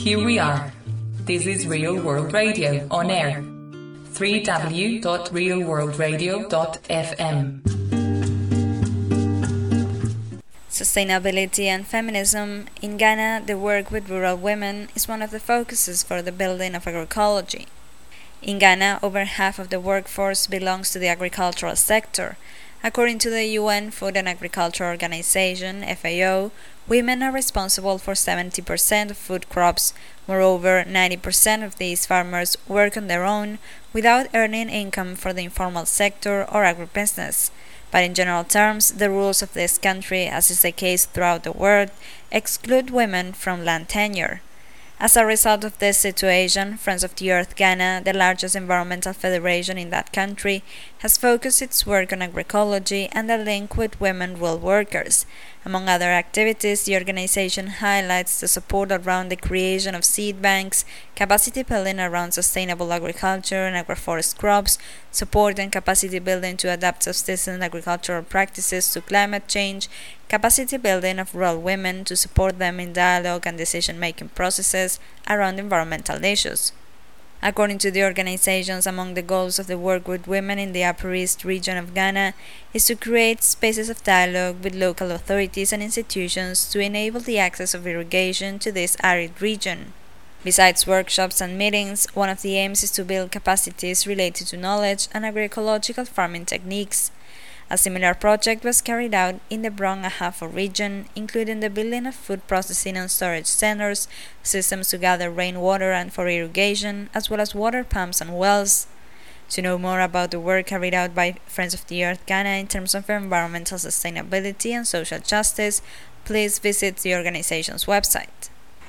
here we are. This is Real World Radio on air. www.realworldradio.fm. Sustainability and feminism. In Ghana, the work with rural women is one of the focuses for the building of agroecology. In Ghana, over half of the workforce belongs to the agricultural sector. According to the UN Food and Agriculture Organization, FAO, women are responsible for 70% of food crops. Moreover, 90% of these farmers work on their own without earning income for the informal sector or agribusiness. But in general terms, the rules of this country, as is the case throughout the world, exclude women from land tenure. As a result of this situation, Friends of the Earth Ghana, the largest environmental federation in that country, has focused its work on agroecology and the link with women rural workers. Among other activities, the organization highlights the support around the creation of seed banks, capacity building around sustainable agriculture and agroforest crops, support and capacity building to adapt subsistence agricultural practices to climate change, capacity building of rural women to support them in dialogue and decision-making processes around environmental issues. According to the organizations, among the goals of the work with women in the Upper East region of Ghana is to create spaces of dialogue with local authorities and institutions to enable the access of irrigation to this arid region. Besides workshops and meetings, one of the aims is to build capacities related to knowledge and agroecological farming techniques. A similar project was carried out in the Brong Ahafo region, including the building of food processing and storage centers, systems to gather rainwater and for irrigation, as well as water pumps and wells. To know more about the work carried out by Friends of the Earth Ghana in terms of environmental sustainability and social justice, please visit the organization's website.